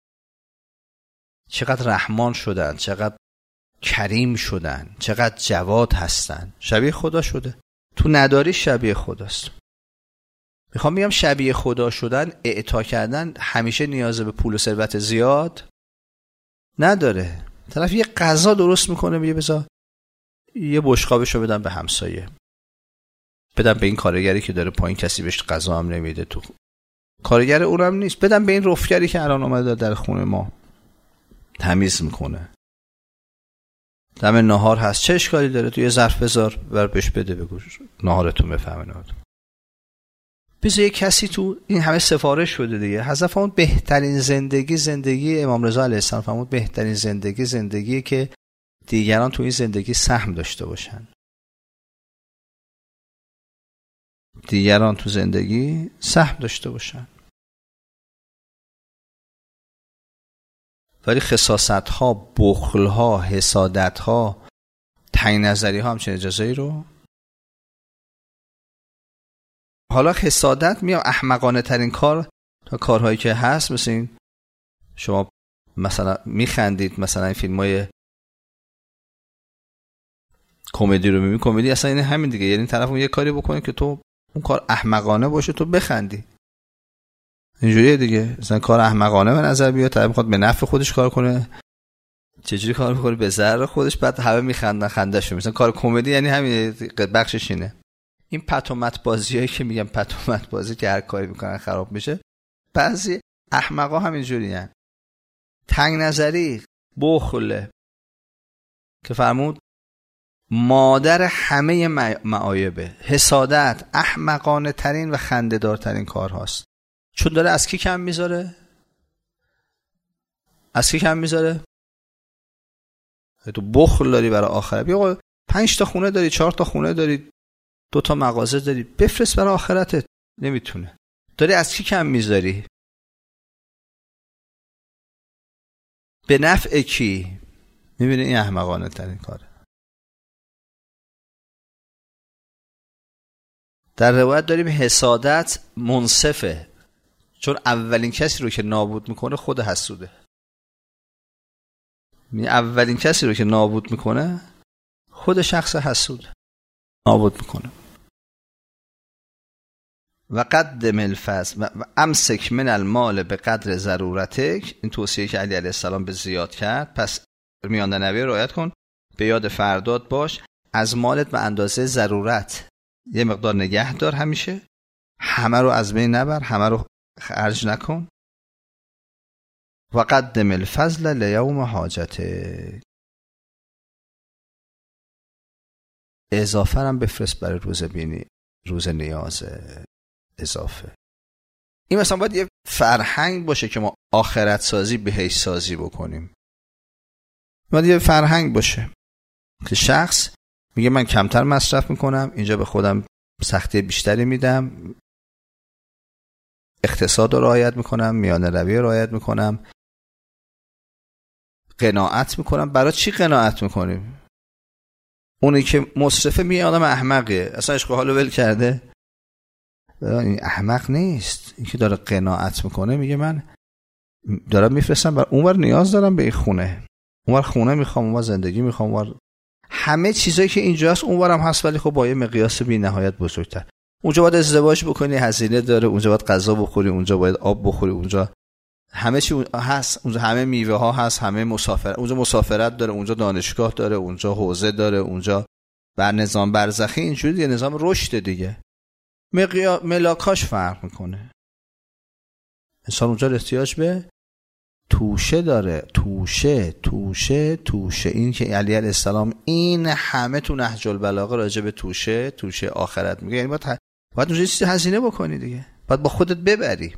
چقدر رحمان شدن، چقدر کریم شدن، چقدر جواد هستن. شبیه خدا شده. تو نداری شبیه خداست. میخوام بگم شبیه خدا شدن، اعطا کردن همیشه نیاز به پول و ثروت زیاد نداره. طرف یه غذا درست میکنه میگه بذار یه بشقابشو بدم به همسایه، بدم به این کارگری که داره پایین، کسی بهش غذا هم نمیده، تو کارگر اونم نیست، بدم به این رفگری که الان اومده در خونه ما تمیز میکنه. دم نهار هست، چه اشکالی داره؟ تو یه ظرف بذار بر بهش بده، بگو نهارتون بفهمه. بذار یه کسی تو این همه سفارش شده دیگه. حضرت فرمود بهترین زندگی زندگی امام رضا علیه السلام فرمود بهترین زندگی زندگی که دیگران تو این زندگی سهم داشته باشن. دیگران تو زندگی سهم داشته باشن. ولی خساست ها، بخل ها، حسادت ها، تنگ نظری ها همچین اجازه ای رو. حالا حسادت میام احمقانه ترین کار تا کارهایی که هست، مثل این شما مثلا میخندید، مثلا این فیلم های کمدی رو میبینی، کمدی اصلا این همین دیگه، یعنی طرف اون یه کاری بکنه که تو اون کار احمقانه باشه تو بخندی، اینجوریه دیگه. مثلا کار احمقانه به نظر بیاد، طرف میخواد به نفع خودش کار کنه، چجوری کار میکنه؟ به ضرر خودش، بعد همه میخندن خنده‌شو. مثلا کار کمدی یعنی همین بخشش اینه. این پتومت بازیایی که میگم پتومت بازی که هر کاری میکنن خراب میشه، بعضی احمقا همینجوریه. تنگ نظری، بخل که فرمود مادر همه معایبه، حسادت احمقانه ترین و خنده‌دار ترین کار هاست. چون داره از کی کم میذاره؟ از کی کم میذاره؟ تو بخل داری برای آخرت، بیا پنج تا خونه داری، چهار تا خونه داری، دو تا مغازه داری، بفرست برای آخرتت. نمیتونه. داری از کی کم میذاری؟ به نفع کی؟ میبینی این احمقانه ترین کاره. در روایت داریم حسادت منصفه، چون اولین کسی رو که نابود میکنه خود حسوده. می اولین کسی رو که نابود میکنه خود شخص حسود نابود میکنه. و قدم الفضل و امسک من المال به قدر ضرورتک، این توصیه که علی علیه السلام به زیاد کرد. پس میان نبی رعایت کن، به یاد فردات باش، از مالت به اندازه ضرورت یه مقدار نگه دار، همیشه همه رو از بین نبر، همه رو خرج نکن. و قدم الفضل لیوم حاجته، اضافه هم بفرست برای روز بینی، روز نیازه اضافه. این مثلا باید یه فرهنگ باشه که ما آخرت سازی بهش سازی بکنیم. باید یه فرهنگ باشه که شخص میگه من کمتر مصرف میکنم، اینجا به خودم سختی بیشتری میدم، اقتصاد رو رعایت میکنم، میانه روی رو رعایت میکنم، قناعت میکنم. برای چی قناعت میکنیم؟ اونی که مصرفه میگه آدم احمقه، اصلا عشق و حالو ول کرده. این احمق نیست، این که داره قناعت میکنه میگه من دارم میفرستم بر اونور، نیاز دارم به این خونه، اونور خونه میخوام، اونور زندگی میخوام، اونور همه چیزایی که اینجا هست اونورم هست، ولی خب با یه مقیاس بی نهایت بزرگتر. اونجا باید ازدواج بکنی، هزینه داره، اونجا باید غذا بخوری، اونجا باید آب بخوری، اونجا همه چی هست، اونجا همه میوه ها هست، همه مسافر، اونجا مسافرت داره، اونجا دانشگاه داره، اونجا حوزه داره، اونجا بر نظام برزخی اینجوری یه نظام رشد دیگه. مقیا... ملاکاش فرق میکنه. انسان اونجا احتیاج به توشه داره، توشه توشه توشه. این که علی علیه السلام این همه تو نهج البلاغه راجع به توشه توشه آخرت میگه، یعنی باید ه... باید اونجا چیزی هزینه بکنی دیگه، باید با خودت ببری.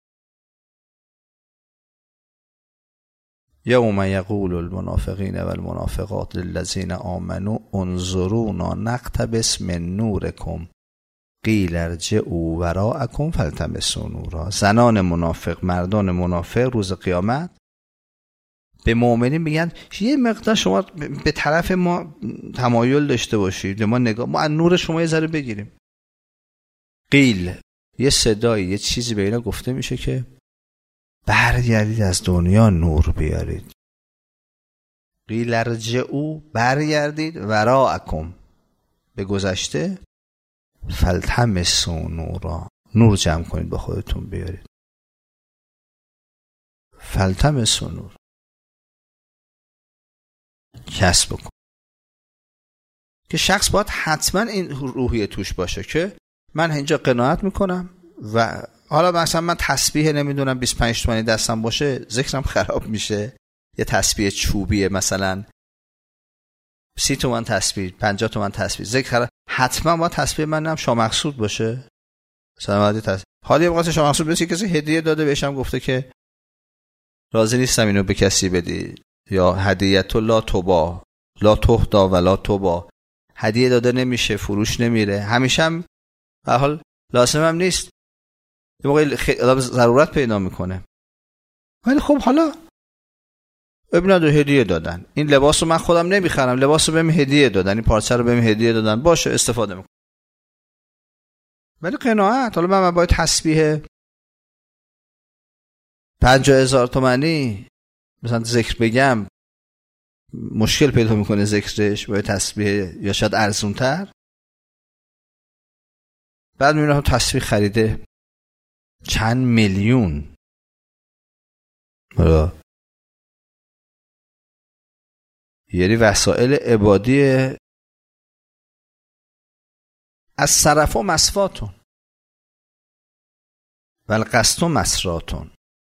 یوم یقول المنافقین والمنافقات للذین آمنوا انظرونا نقتبس من نورکم قیل ارجعوا وراءکم فالتمسوا نورا. زنان منافق، مردان منافق روز قیامت به مؤمنین میگن یه مقدار شما به طرف ما تمایل داشته باشید، ما نگاه، ما از نور شما یه ذره بگیریم. قیل، یه صدایی، یه چیزی به اینا گفته میشه که برگردید از دنیا نور بیارید. قیل ارجعوا، برگردید، وراءکم، به گذشته، فالتمسوا نورا، نور جمع کنید با خودتون بیارید. فالتمسوا نور، کسب بکن. که شخص باید حتما این روحیه توش باشه که من اینجا قناعت میکنم و حالا مثلا من تسبیح نمیدونم بیست و پنج تومانی دستم باشه ذکرم خراب میشه، یه تسبیح چوبیه مثلا سی تومن تسبیح، پنجاه تومن تسبیح، ذکر حتما باید تسبیح من هم شامقصود باشه. مثلا باید تسبیح، حالا یه وقت شامقصود بشه کسی هدیه داده بهشم گفته که راضی نیستم اینو به کسی بدی، یا هدیت لا توبا لا تهدا ولا توبا، هدیه داده نمیشه، فروش نمیره، همیشه هم به حال لازم هم نیست، یه موقع آدم ضرورت پیدا میکنه. ولی خب حالا ابن دو هدیه دادن، این لباس رو من خودم نمیخرم، لباس رو بهم هدیه دادن، این پارچه رو بهم هدیه دادن، باشه استفاده میکنم. ولی قناعت، حالا من باید تسبیح پنجاه هزار تومانی مثلا ذکر بگم، مشکل پیدا میکنه ذکرش، باید تسبیح یا شاید ارزونتر. بعد میبینم تسبیح خریده چند میلیون. حالا یعنی وسایل عبادی از صرف و مصفاتون والقصد و مسراتون.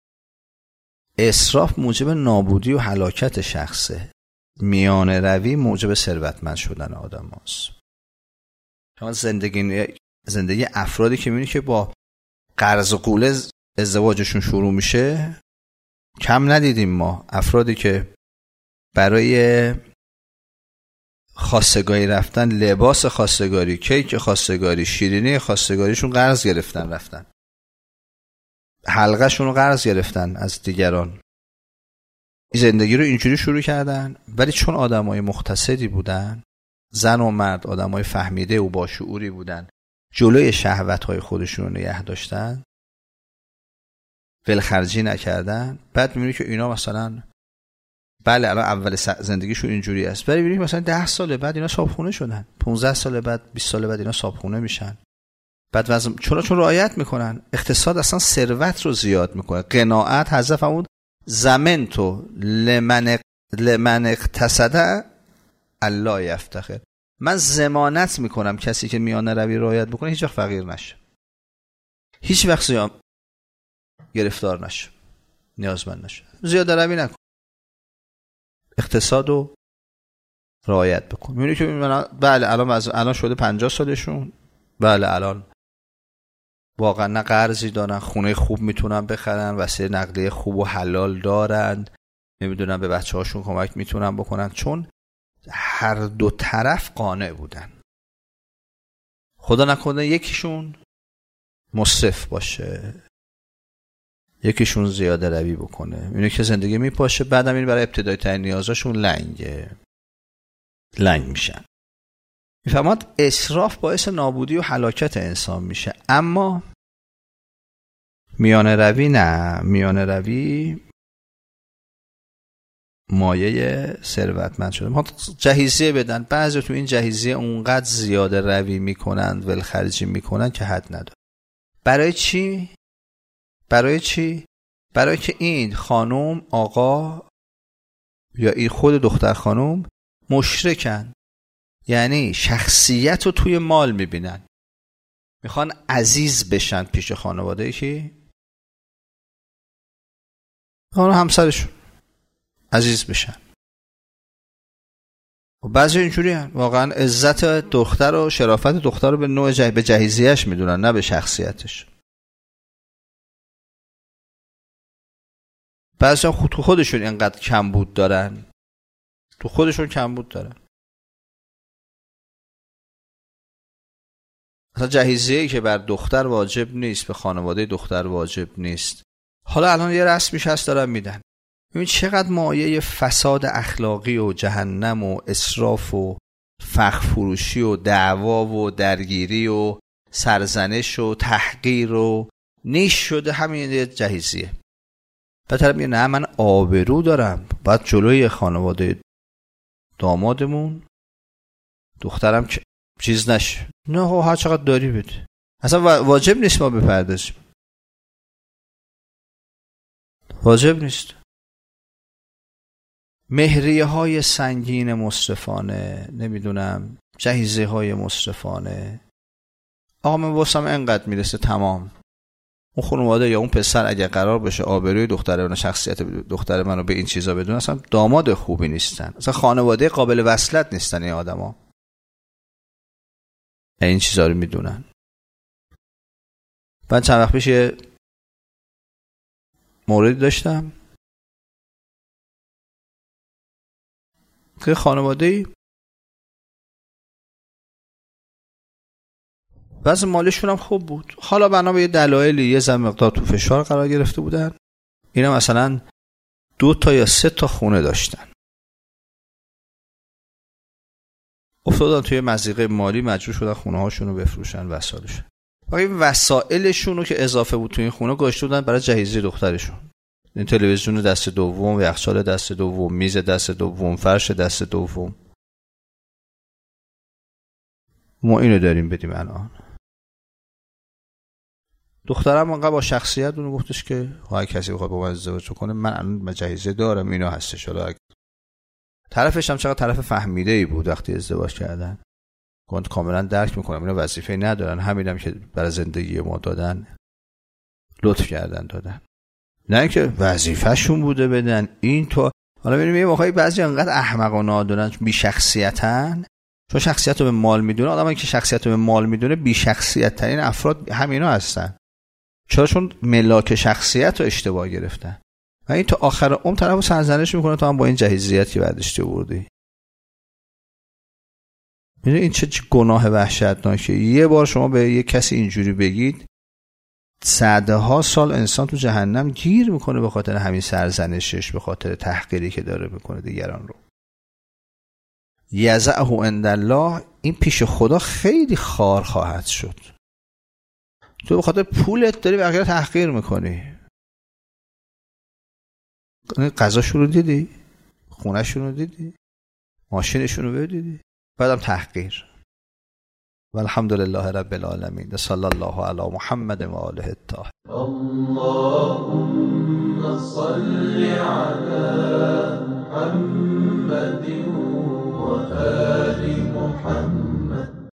اسراف موجب نابودی و هلاکت شخصه، میان روی موجب ثروتمند شدن آدم هاست. شما زندگی زندگی افرادی که میبینی که با قرض و قوله ازدواجشون شروع میشه کم ندیدیم ما. افرادی که برای خواستگاری رفتن لباس خواستگاری، کیک خواستگاری، شیرینی خواستگاریشون قرض گرفتن رفتن، حلقه شون رو قرض گرفتن از دیگران. این زندگی رو اینجوری شروع کردن، ولی چون آدمای مقتصدی بودن، زن و مرد آدمای فهمیده و با شعوری بودن، جلوی شهوت‌های خودشون رو نگه داشتن، ولخرجی نکردن. بعد می‌بینی که اینا مثلا بله الان اول زندگیشون اینجوری است، ولی می‌بینی مثلا ده سال بعد اینا صاحبخونه شدن، پانزده سال بعد، بیست سال بعد اینا صاحبخونه میشن. بعد واسه چون چون رعایت میکنن، اقتصاد اصلا ثروت رو زیاد میکنه. قناعت حذف فرمود زمن تو لمن لمن اقتصد الله یفتخر. من ضمانت میکنم کسی که میانه روی رعایت بکنه هیچ وقت فقیر نشه، هیچ وقت زیاد گرفتار نشه، نیازمند نشه، زیاده روی نکن، اقتصاد رو رعایت بکن. میبینی که بله الان الان شده پنجاه سالشون، بله الان واقعا نه قرضی دارن، خونه خوب میتونن بخرن، وسیله نقلیه خوب و حلال دارن، نمیدونن به بچه هاشون کمک میتونن بکنن، چون هر دو طرف قانع بودن. خدا نکنه یکیشون مصرف باشه، یکیشون زیاده روی بکنه، اینو که زندگی میپاشه، بعدم این برای ابتدای ترین نیازاشون لنگه لنگ میشن. میفهمد اسراف باعث نابودی و هلاکت انسان میشه. اما میانه روی نه، میانه روی مایه ثروتمند شده. ما جهیزیه بدن، بعضی تو این جهیزیه اونقدر زیاده روی میکنن، ولخرجی میکنن که حد نداره. برای چی؟ برای چی؟ برای که این خانم آقا یا این خود دختر خانم مشرکن، یعنی شخصیت رو توی مال میبینن، میخوان عزیز بشن پیش خانواده که میخوان همسرشون عزیز بشن. و بعضی اینجوری هن. واقعا عزت دختر و شرافت دختر رو به نوع جه... به جهیزیهش میدونن، نه به شخصیتش. بعضی هم خود تو خودشون اینقدر کمبود دارن، تو خودشون کمبود دارن. مثلا جهیزیه‌ای که بر دختر واجب نیست، به خانواده دختر واجب نیست، حالا الان یه رسمیش هست دارن میدن. ببین چقدر مایه فساد اخلاقی و جهنم و اسراف و فخ فروشی و دعوا و درگیری و سرزنش و تحقیر و نیش شده همین یه جهیزیه. بعد میگه نه من آبرو دارم، باید جلوی خانواده دامادمون دخترم چیز نشه. نه هر چقدر داری بده، اصلا واجب نیست ما بپردازیم، واجب نیست. مهریه های سنگین مصرفانه، نمیدونم جهیزه های مصرفانه. آقا من واسم انقدر میرسه تمام. اون خانواده یا اون پسر اگه قرار بشه آبروی دختره و شخصیت دختر منو به این چیزا بدون، اصلا داماد خوبی نیستن، اصلا خانواده قابل وصلت نیستن این آدما. این چیزا رو میدونن. من چند وقت پیش یه موردی داشتم که خانواده‌ای وضع مالیشون هم خوب بود، حالا بنا به یه دلایلی یه زن مقدار تو فشار قرار گرفته بودن. اینا مثلا دو تا یا سه تا خونه داشتن. افتادن توی مضیقه مالی، مجبور شدن خونه هاشون رو بفروشن، وسایلشون. و این وسایلشون رو که اضافه بود توی این خونه گذاشته بودن برای جهیزیه دخترشون. این تلویزیون دست دوم، یخچال دست دوم، میز دست دوم، فرش دست دوم. ما اینو داریم بدیم الان. دخترم انقدر با شخصیت اون گفتش که هر کسی بخواد با من ازدواج کنه من الان جهیزیه دارم، اینا هستش. حالا طرفش هم چقدر طرف فهمیده ای بود وقتی ازدواج کردن. گفت کاملا درک میکنم اینا وظیفه ندارن، همینم که برای زندگی ما دادن لطف کردن دادن، نه اینکه وظیفه‌شون بوده بدن. این تو حالا ببینیم یه موقعی بعضی انقدر احمق و نادانن، بی شخصیتن، چون شخصیت رو به مال میدونه. آدمی که شخصیت رو به مال میدونه بی شخصیت ترین افراد همینا هستن. چرا؟ چون ملاک شخصیت رو اشتباه گرفتن و این تا آخر عمر طرفو سرزنش میکنه تا هم با این جهیزیت که برداشتی آوردی. میدونی این چه گناه وحشتناکه. یه بار شما به یه کسی اینجوری بگید صده ها سال انسان تو جهنم گیر میکنه به خاطر همین سرزنشش، به خاطر تحقیری که داره میکنه دیگران رو. یزعه عند الله، این پیش خدا خیلی خار خواهد شد. تو به خاطر پولت داری بقیه تحقیر میکنی. غذاشون رو دیدی؟ خونهشون رو دیدی؟ ماشینشون رو دیدی؟ بعدم تحقیر. والحمدلله رب العالمین. صلی الله علی محمد و آله الطاهرین. اللهم صل علی محمد و آل محمد.